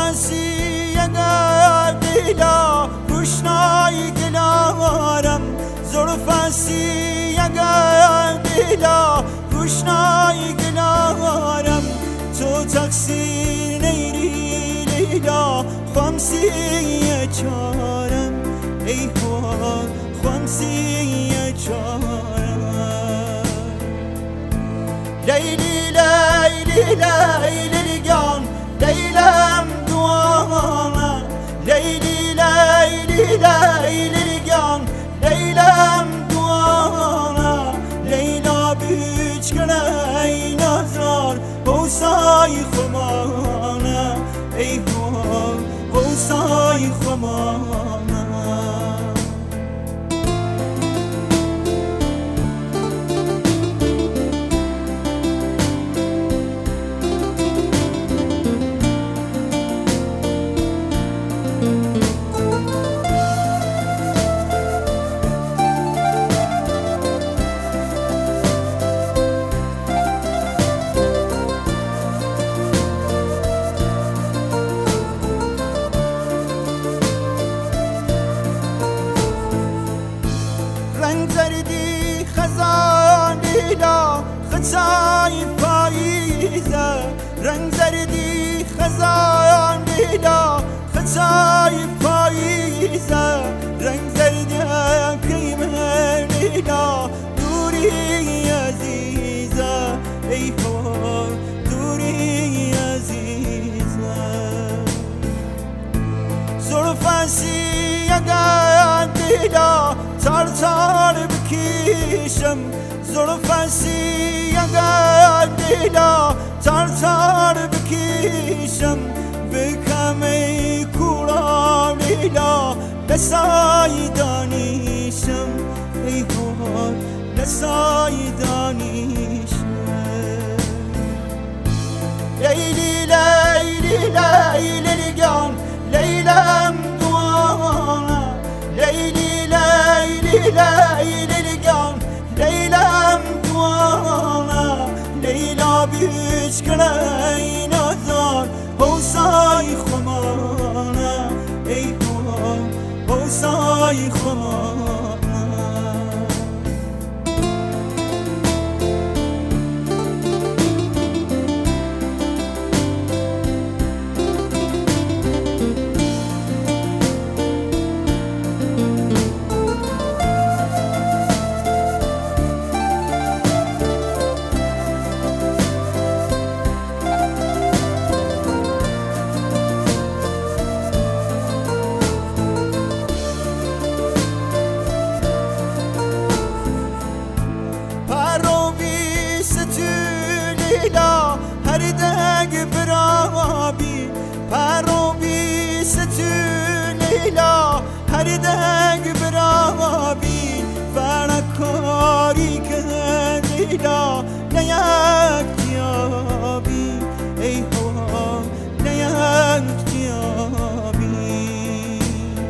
فنسی اگر دیلا روشنایی دلارم زلفنسی اگر دیلا روشنایی دلارم تو تقصیر نیری لیلا خمسی چارم ای حال خمسی چارم لیلی لیلی لیلی جان لیلم دوانه لیلی لیلی لیلی جان لیلم دوانه لیلا بیچ کنه نظر حوصای خمانه ای حال حوصای خمانه رنگ زردی خزان لیلا خطای پاییزه رنگ زردی خزان لیلا خطای پاییزه رنگ زردی کیمه لیلا دوری عزیزه ای حال دوری عزیزه زلفنسی اگر دیلا تار تار بکشم زلفنسی اگر دیلا تار تار بکشم بکم ای کورا لیلا لسای دانیشم ای حال لسای دانیشم لیلی لیلی لیلی جان لیلم دوانه لیلی لیلی لیلی جان لیلم دوانه لیلا بیچ کنه نظر حوصای خمانه ای حال حوصای خمانه هر دنگ برابی پرو بیست لیلا هر دنگ برابی فرکاری که لیلا نیک جیابی ای حال نیک جیابی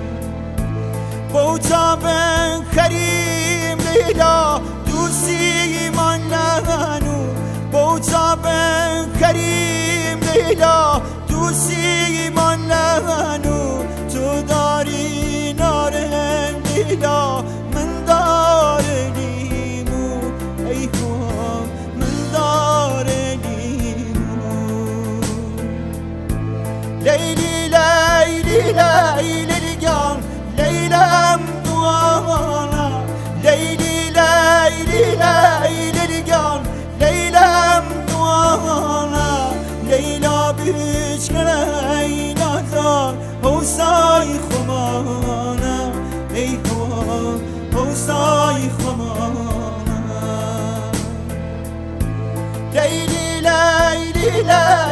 بوتا بن کریم لیلا دوستی من لعنو بوتا بن کریم لیلا دوستی من لعنو تو داری نارن لیلا من دارنیمو ای حال من دارنیمو لیلی لیلی لیلی جان لیلم دوانه لیلی لیلی لیلی جان لیلم دوانه لیلا بیچ کنه نظر حوصای خمانه ای حال حوصای خمانه لیلی لیلی لیلی